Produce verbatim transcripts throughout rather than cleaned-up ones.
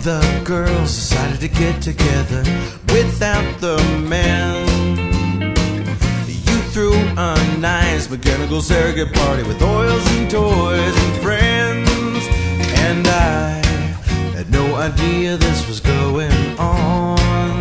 the girls decided to get together without the men. You threw a nice mechanical surrogate party with oils and toys and friends, and I had no idea this was going on.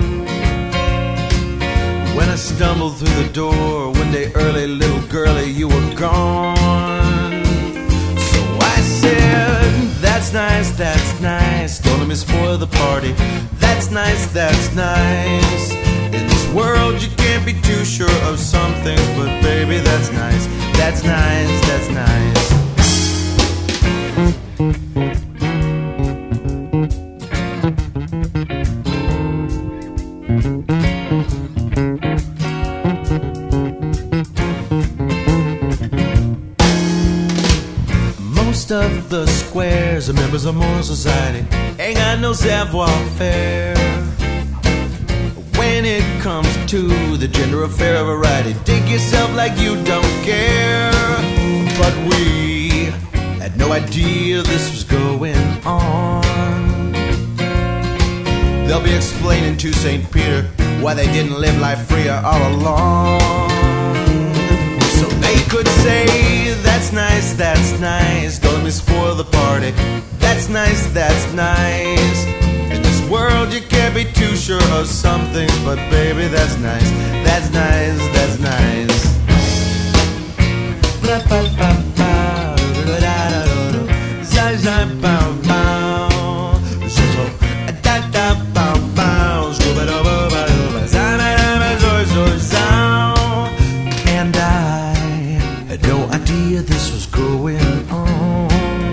When I stumbled through the door one day early, little girlie, you were gone. So I said, that's nice, that's nice, don't let me spoil the party. That's nice, that's nice. In this world you can't be too sure of some things, but baby, that's nice, that's nice, that's nice. Most of the squares are members of moral society, ain't got no savoir-faire. When it comes to the gender affair of variety, dig yourself like you don't care. But we had no idea this was going on. They'll be explaining to Saint Peter why they didn't live life freer all along. So they could say, that's nice, that's nice, don't let me spoil the party. That's nice, that's nice. In this world you can't be too sure of some things, but baby, that's nice, that's nice, that's nice. And I had no idea this was going on.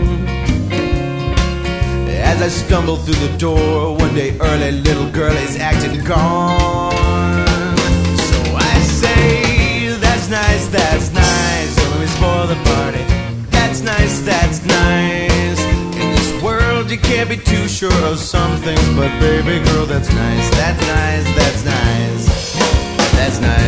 As I stumbled through the door one day early, little girlie's acting gone. So I say, that's nice, that's nice, don't let me spoil the party. That's nice, that's nice. In this world you can't be too sure of some things, but baby girl, that's nice, that's nice, that's nice, that's nice.